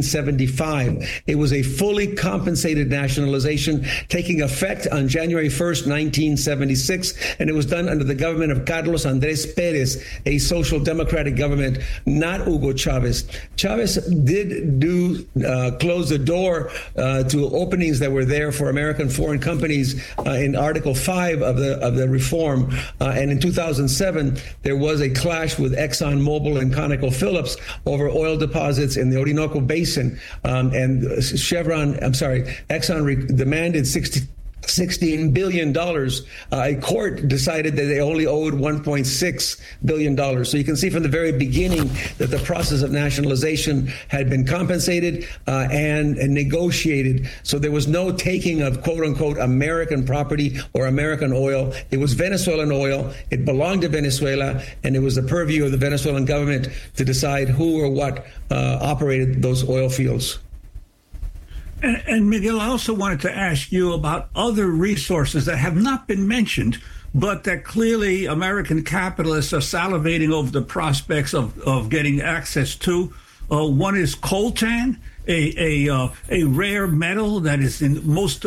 1975. It was a fully compensated nationalization taking effect on January 1st, 1976, and it was done under the government of Carlos Andrés Pérez, a social democratic government, not Hugo Chavez. Chavez did close the door to openings that were there for American foreign companies in Article 5 of the reform. And in 2007, there was a clash with ExxonMobil and ConocoPhillips over oil deposits in the Orinoco Basin, and Exxon demanded $16 billion. A court decided that they only owed $1.6 billion. So you can see from the very beginning that the process of nationalization had been compensated and negotiated. So there was no taking of quote unquote American property or American oil. It was Venezuelan oil. It belonged to Venezuela, and it was the purview of the Venezuelan government to decide who or what operated those oil fields. And Miguel, I also wanted to ask you about other resources that have not been mentioned, but that clearly American capitalists are salivating over the prospects of getting access to. One is coltan, a rare metal that is in most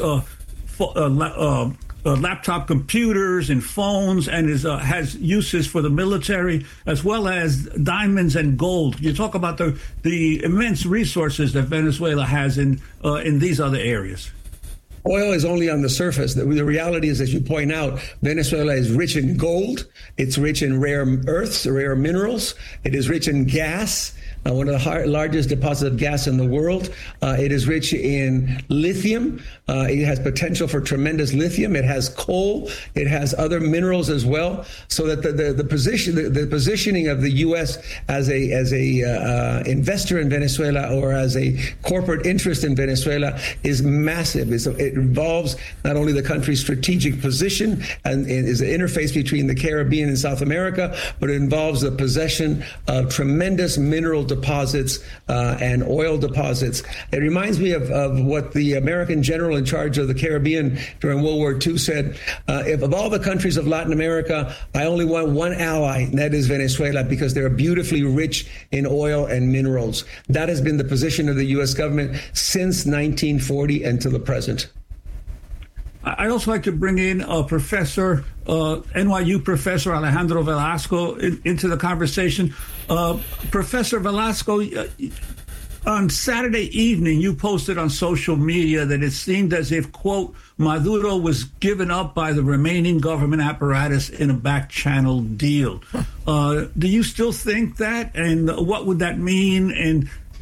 laptop computers and phones, and has uses for the military, as well as diamonds and gold. You talk about the immense resources that Venezuela has in these other areas. Oil is only on the surface. The reality is, as you point out, Venezuela is rich in gold. It's rich in rare earths, rare minerals. It is rich in gas. One of the largest deposits of gas in the world. It is rich in lithium. It has potential for tremendous lithium. It has coal. It has other minerals as well. So that the positioning of the U.S. as a investor in Venezuela or as a corporate interest in Venezuela is massive. It involves not only the country's strategic position and is an interface between the Caribbean and South America, but it involves the possession of tremendous mineral deposits and oil deposits. It reminds me of what the American general in charge of the Caribbean during World War II said, if of all the countries of Latin America, I only want one ally, and that is Venezuela, because they're beautifully rich in oil and minerals. That has been the position of the U.S. government since 1940 and to the present. I'd also like to bring in Professor, NYU Professor Alejandro Velasco into the conversation. Professor Velasco, on Saturday evening, you posted on social media that it seemed as if, quote, Maduro was given up by the remaining government apparatus in a back-channel deal. Do you still think that? And what would that mean? And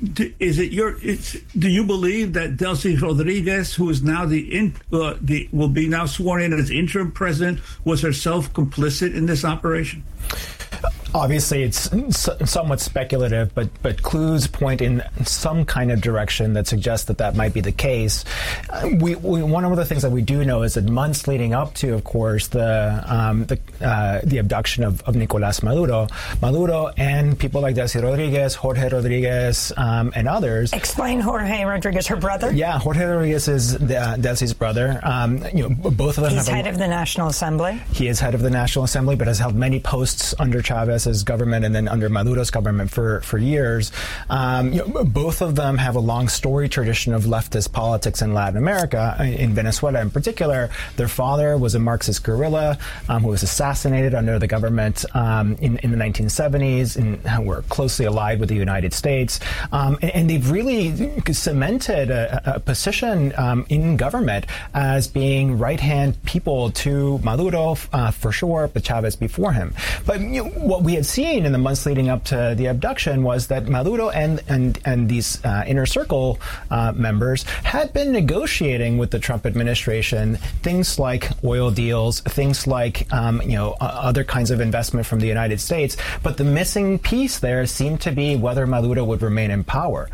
is it do you believe that Delcy Rodriguez, who is now will be now sworn in as interim president, was herself complicit in this operation? Obviously, it's somewhat speculative, but clues point in some kind of direction that suggests that might be the case. One of the things that we do know is that months leading up to, of course, the abduction of Nicolás Maduro and people like Delcy Rodriguez, Jorge Rodriguez, and others. Explain Jorge Rodriguez, her brother? Yeah, Jorge Rodriguez is Delcy's brother. Both of them. He's head of the National Assembly. He is head of the National Assembly, but has held many posts under Chavez's government and then under Maduro's government for years. Both of them have a long storied tradition of leftist politics in Latin America, in Venezuela in particular. Their father was a Marxist guerrilla who was assassinated under the government in the 1970s and were closely allied with the United States. And they've really cemented a position in government as being right-hand people to Maduro, for sure, but Chavez before him. But what we had seen in the months leading up to the abduction was that Maduro and these inner circle members had been negotiating with the Trump administration things like oil deals, things like other kinds of investment from the United States. But the missing piece there seemed to be whether Maduro would remain in power.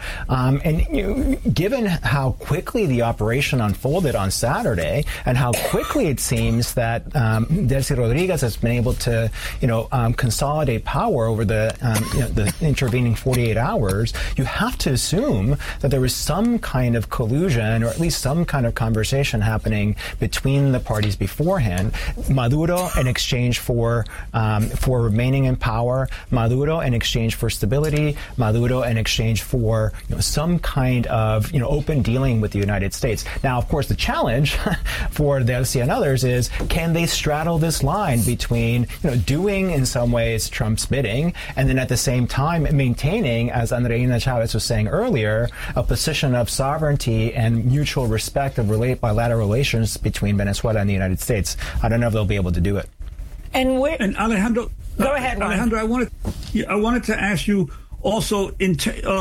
Given how quickly the operation unfolded on Saturday and how quickly it seems that Delcy Rodriguez has been able to consolidate power over the intervening 48 hours, you have to assume that there was some kind of collusion or at least some kind of conversation happening between the parties beforehand. Maduro in exchange for remaining in power, Maduro in exchange for stability, Maduro in exchange for some kind of open dealing with the United States. Now, of course, the challenge for Delcy and others is, can they straddle this line between doing in some ways Trump's bidding, and then at the same time maintaining, as Andreina Chavez was saying earlier, a position of sovereignty and mutual respect of bilateral relations between Venezuela and the United States. I don't know if they'll be able to do it. And Alejandro, go ahead, Ron. Alejandro, I wanted to ask you also in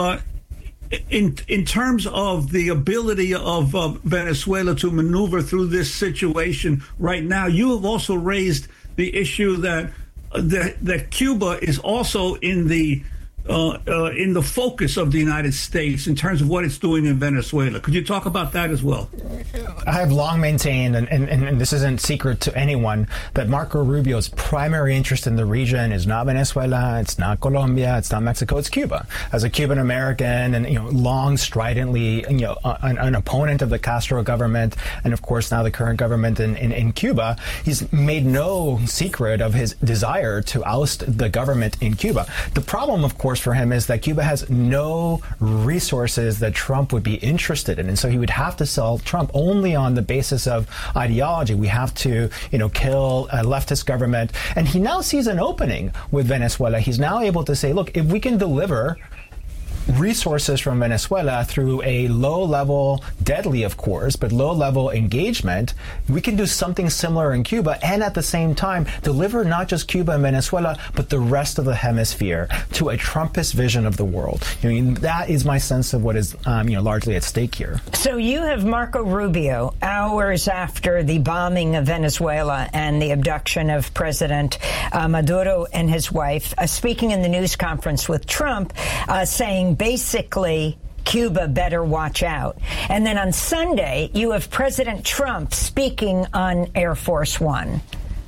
terms of the ability of Venezuela to maneuver through this situation right now. You have also raised the issue that Cuba is also in the focus of the United States in terms of what it's doing in Venezuela. Could you talk about that as well? I have long maintained, and this isn't secret to anyone, that Marco Rubio's primary interest in the region is not Venezuela, it's not Colombia, it's not Mexico, it's Cuba. As a Cuban American and long stridently an opponent of the Castro government, and of course now the current government in Cuba, he's made no secret of his desire to oust the government in Cuba. The problem, of course, for him is that Cuba has no resources that Trump would be interested in, and so he would have to sell Trump only on the basis of ideology. We have to, kill a leftist government, and he now sees an opening with Venezuela. He's now able to say, look, if we can deliver resources from Venezuela through a low-level, deadly of course, but low-level engagement, we can do something similar in Cuba and at the same time deliver not just Cuba and Venezuela, but the rest of the hemisphere to a Trumpist vision of the world. That is my sense of what is largely at stake here. So you have Marco Rubio, hours after the bombing of Venezuela and the abduction of President Maduro and his wife, speaking in the news conference with Trump, saying basically, Cuba better watch out. And then on Sunday, you have President Trump speaking on Air Force One.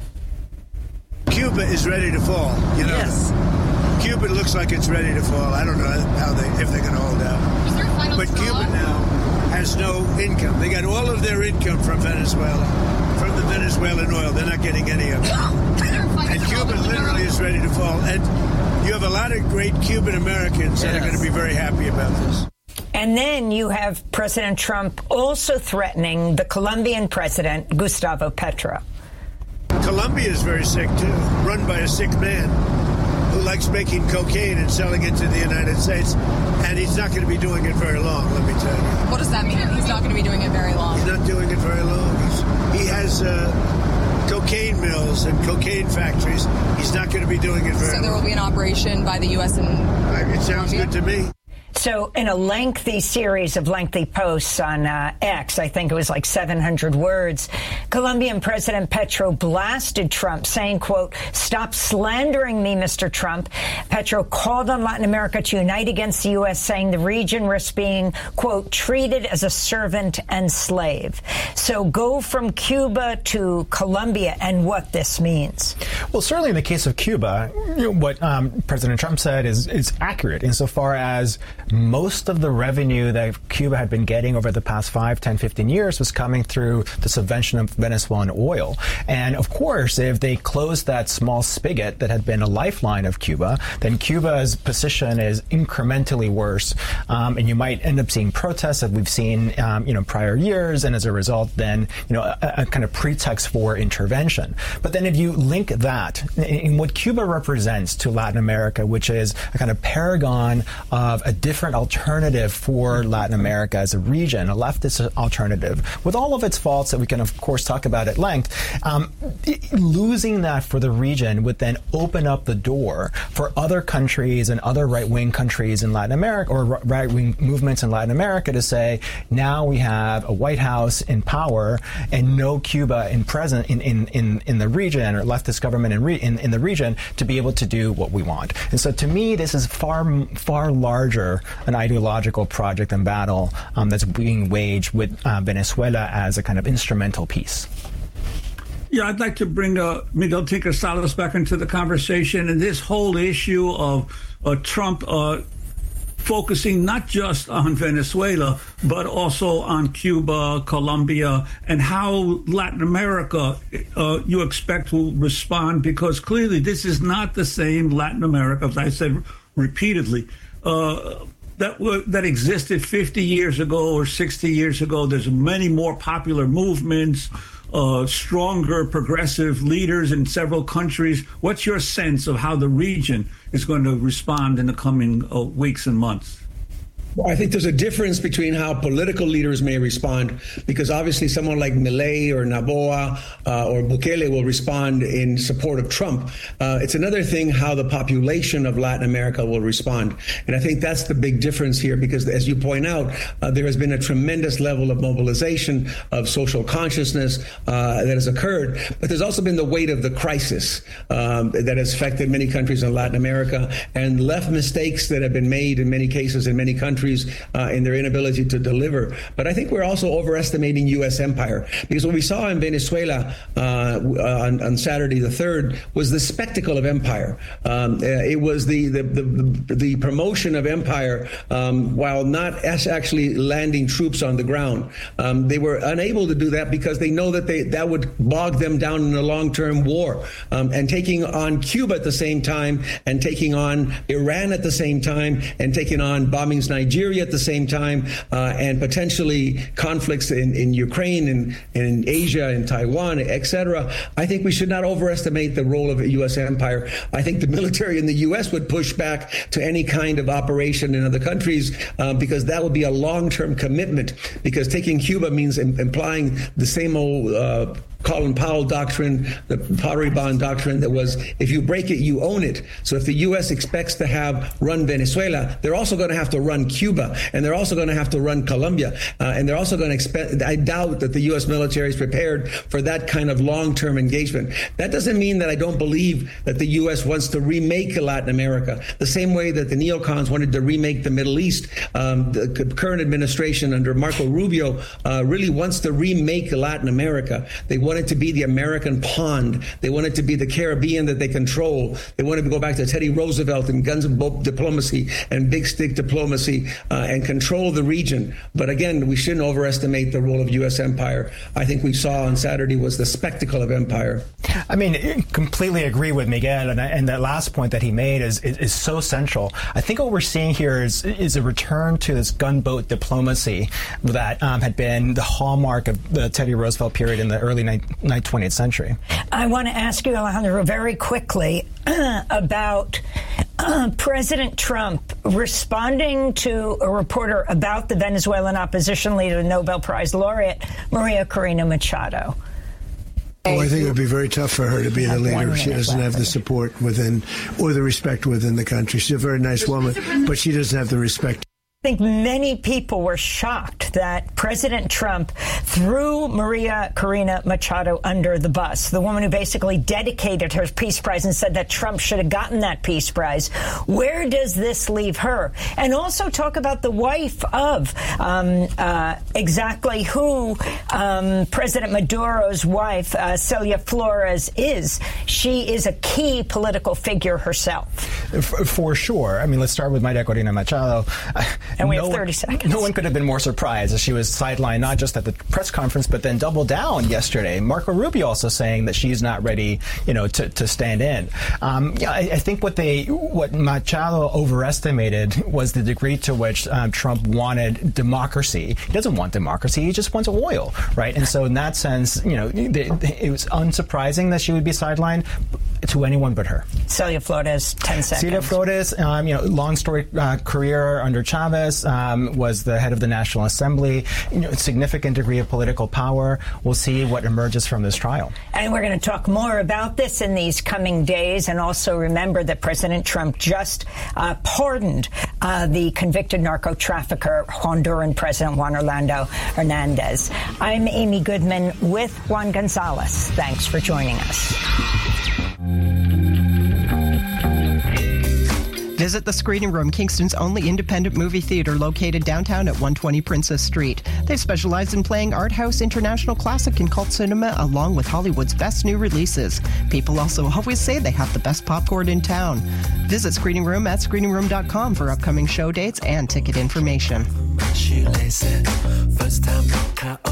Cuba is ready to fall. Yes. Cuba looks like it's ready to fall. I don't know if they're going to hold out. But Cuba now has no income. They got all of their income from Venezuela, from the Venezuelan oil. They're not getting any of it. And Cuba literally is ready to fall. And you have a lot of great Cuban Americans that are going to be very happy about this. And then you have President Trump also threatening the Colombian president, Gustavo Petro. Colombia is very sick, too, run by a sick man who likes making cocaine and selling it to the United States. And he's not going to be doing it very long, let me tell you. What does that mean? He's not going to be doing it very long? He's not doing it very long. He has cocaine mills and cocaine factories. He's not going to be doing it very long. So there will be an operation by the U.S. and it sounds good to me. So in a lengthy series of lengthy posts on X, I think it was like 700 words, Colombian President Petro blasted Trump, saying, quote, "Stop slandering me, Mr. Trump." Petro called on Latin America to unite against the U.S., saying the region risks being, quote, "treated as a servant and slave." So go from Cuba to Colombia and what this means. Well, certainly in the case of Cuba, what President Trump said is accurate insofar as most of the revenue that Cuba had been getting over the past 5, 10, 15 years was coming through the subvention of Venezuelan oil. And of course, if they closed that small spigot that had been a lifeline of Cuba, then Cuba's position is incrementally worse. And you might end up seeing protests that we've seen, prior years. And as a result, then, a kind of pretext for intervention. But then if you link that in what Cuba represents to Latin America, which is a kind of paragon of a different alternative for Latin America as a region, a leftist alternative, with all of its faults that we can, of course, talk about at length, losing that for the region would then open up the door for other countries and other right-wing countries in Latin America, or right-wing movements in Latin America, to say, now we have a White House in power and no Cuba in the region, or leftist government in the region, to be able to do what we want. And so to me, this is far larger an ideological project and battle that's being waged with Venezuela as a kind of instrumental piece. Yeah, I'd like to bring Miguel Tinker Salas back into the conversation, and this whole issue of Trump focusing not just on Venezuela, but also on Cuba, Colombia, and how Latin America you expect will respond, because clearly this is not the same Latin America, as I said repeatedly, that existed 50 years ago or 60 years ago. There's many more popular movements, stronger progressive leaders in several countries. What's your sense of how the region is going to respond in the coming weeks and months? I think there's a difference between how political leaders may respond, because obviously someone like Milei or Noboa or Bukele will respond in support of Trump. It's another thing how the population of Latin America will respond. And I think that's the big difference here, because as you point out, there has been a tremendous level of mobilization of social consciousness that has occurred. But there's also been the weight of the crisis that has affected many countries in Latin America, and left mistakes that have been made in many cases in many countries in their inability to deliver. But I think we're also overestimating U.S. empire, because what we saw in Venezuela on Saturday the 3rd was the spectacle of empire. It was the promotion of empire while not actually landing troops on the ground. They were unable to do that because they know that that would bog them down in a long-term war. And taking on Cuba at the same time, and taking on Iran at the same time, and taking on bombings Nigeria at the same time, and potentially conflicts in Ukraine and in Asia and Taiwan, etc. I think we should not overestimate the role of a U.S. empire. I think the military in the U.S. would push back to any kind of operation in other countries because that would be a long-term commitment, because taking Cuba means implying the same old Colin Powell doctrine, the Pottery Bond doctrine, that was, if you break it, you own it. So if the U.S. expects to run Venezuela, they're also going to have to run Cuba, and they're also going to have to run Colombia, and they're also going to expect, I doubt that the U.S. military is prepared for that kind of long-term engagement. That doesn't mean that I don't believe that the U.S. wants to remake Latin America, the same way that the neocons wanted to remake the Middle East. The current administration under Marco Rubio really wants to remake Latin America. They want it to be the American pond. They want it to be the Caribbean that they control. They want to go back to Teddy Roosevelt and guns and boat diplomacy and big stick diplomacy and control the region. But again, we shouldn't overestimate the role of U.S. empire. I think we saw on Saturday was the spectacle of empire. I mean, completely agree with Miguel, and that last point that he made is so central. I think what we're seeing here is a return to this gunboat diplomacy that had been the hallmark of the Teddy Roosevelt period in the early 20th century. I want to ask you, Alejandro, very quickly about President Trump responding to a reporter about the Venezuelan opposition leader, Nobel Prize laureate Maria Corina Machado. Oh, I think it would be very tough for her to be the leader. She doesn't have the support within, or the respect within the country. She's a very nice woman, but she doesn't have the respect I think many people were shocked that President Trump threw Maria Corina Machado under the bus, the woman who basically dedicated her Peace Prize and said that Trump should have gotten that Peace Prize. Where does this leave her? And also talk about the wife of exactly who President Maduro's wife, Celia Flores, is. She is a key political figure herself. For sure. I mean, let's start with Maria Corina Machado. And we have 30 seconds. No one could have been more surprised as she was sidelined, not just at the press conference, but then doubled down yesterday. Marco Rubio also saying that she's not ready, to stand in. I think what Machado overestimated was the degree to which Trump wanted democracy. He doesn't want democracy. He just wants oil, right? And so in that sense, it was unsurprising that she would be sidelined to anyone but her. Celia Flores, 10 seconds. Celia Flores, long story career under Chavez, was the head of the National Assembly, significant degree of political power. We'll see what emerges from this trial. And we're going to talk more about this in these coming days. And also remember that President Trump just pardoned the convicted narco trafficker, Honduran President Juan Orlando Hernandez. I'm Amy Goodman with Juan Gonzalez. Thanks for joining us. Visit the Screening Room, Kingston's only independent movie theater located downtown at 120 Princess Street. They specialize in playing art house, international classic, and cult cinema, along with Hollywood's best new releases. People also always say they have the best popcorn in town. Visit Screening Room at screeningroom.com for upcoming show dates and ticket information.